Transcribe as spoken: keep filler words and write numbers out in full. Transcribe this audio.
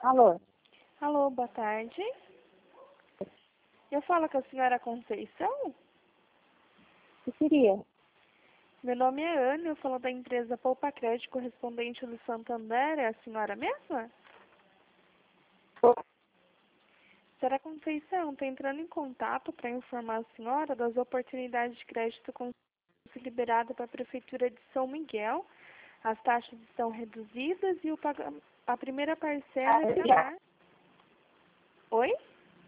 Alô? Alô, boa tarde. Eu falo com a senhora Conceição? O que queria? Meu nome é Ana, eu falo da empresa Poupa Crédito, correspondente do Santander. É a senhora mesma? Senhora Conceição, estou entrando em contato para informar a senhora das oportunidades de crédito com liberada para a Prefeitura de São Miguel. As taxas estão reduzidas e o pag... a primeira parcela é Ah, pagar... Oi?